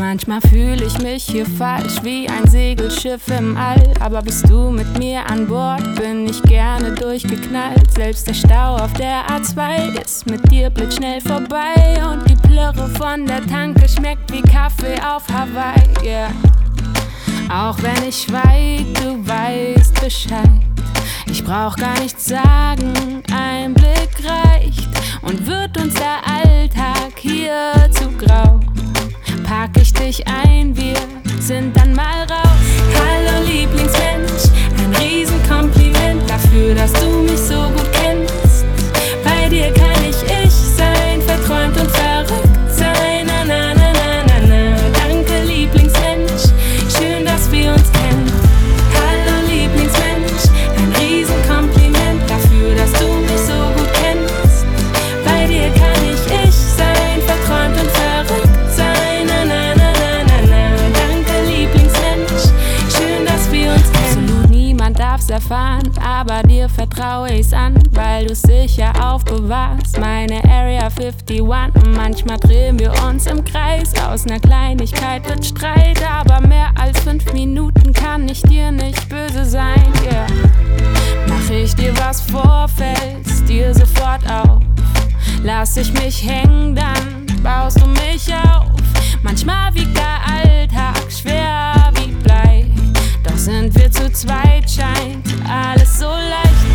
Manchmal fühle ich mich hier falsch wie ein Segelschiff im All. Aber bist du mit mir an Bord, bin ich gerne durchgeknallt. Selbst der Stau auf der A2 ist mit dir blitzschnell vorbei. Und die Plörre von der Tanke schmeckt wie Kaffee auf Hawaii, yeah. Auch wenn ich schweig, du weißt Bescheid. Ich brauch gar nichts sagen, ein Blick reicht. Und wird uns der Alltag hier zu grau, pack ich dich ein, wir sind dann mal raus. Hallo Lieblingsmensch, ein Riesenkompliment dafür, dass du mich so gut kennst. Bei dir kann ich sein, verträumt und verrückt sein. Na na na na na na. Danke Lieblingsmensch, schön, dass wir uns kennen. Hallo Lieblingsmensch, ein Riesenkompliment dafür, dass du mich so gut kennst. Bei dir kann ich sein, verträumt und verrückt sein. Na na na na na na. Danke Lieblingsmensch, schön, dass wir uns kennen. Absolut niemand darf's erfahren, aber dir vertraue ich's an, weil du's sicher aufbewahrst. Meine Area 51, und manchmal drehen wir uns im Kreis. Aus ner Kleinigkeit wird Streit, aber mehr als 5 Minuten kann ich dir nicht böse sein, yeah. Mach ich dir was vor, fällst dir sofort auf. Lass ich mich hängen, dann baust du mich auf. Manchmal wiegt der Alltag schwer wie Blei, doch sind wir zu zweit, scheint alles so leicht.